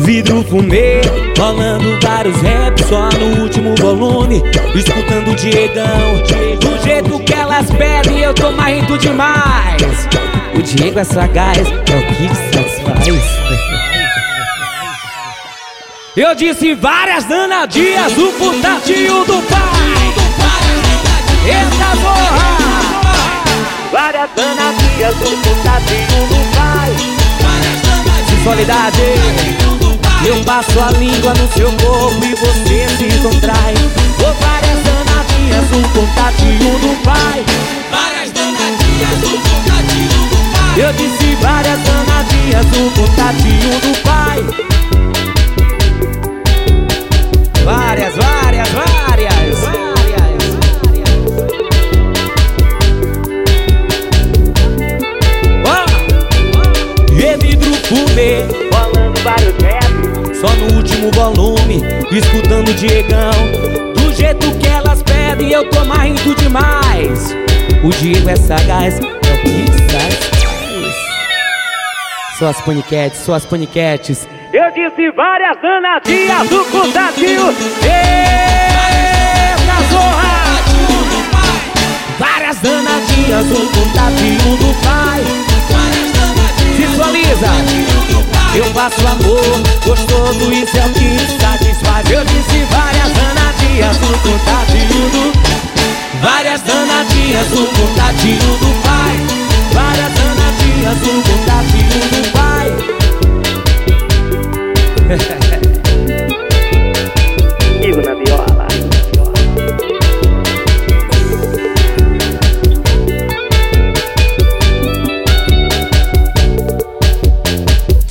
Vidro fumê, rolando vários raps só no último volume. Escutando o Diegão, do jeito que elas pedem eu tô mais rindo demais. O Diego é sagaz, é o que satisfaz. Eu disse várias danadinhas, o putatinho do pai. Eita porra! Várias danadinhas, o putatinho do pai. Sensualidade, eu passo a língua no seu corpo e você se contrai. Oh, várias danadinhas, o contatinho do pai. Várias danadinhas, o contatinho do pai. Eu disse várias danadinhas, o contatinho do pai. Várias. E vidro fumê, rolando vários raps só no último volume. Escutando o Diegão, do jeito que elas pedem eu tô mais rindo demais. O Diego é sagaz, é o que satisfaz. Só as paniquetes. Eu disse várias danadinhas do contatinho. Eita zorra! Várias danadinhas do contatinho do pai. Visualiza, eu faço amor gostoso, isso é o que me satisfaz. Eu disse várias danadinhas do contatinho do. Várias danadinhas do contatinho do pai. Várias danadinhas do contatinho do pai.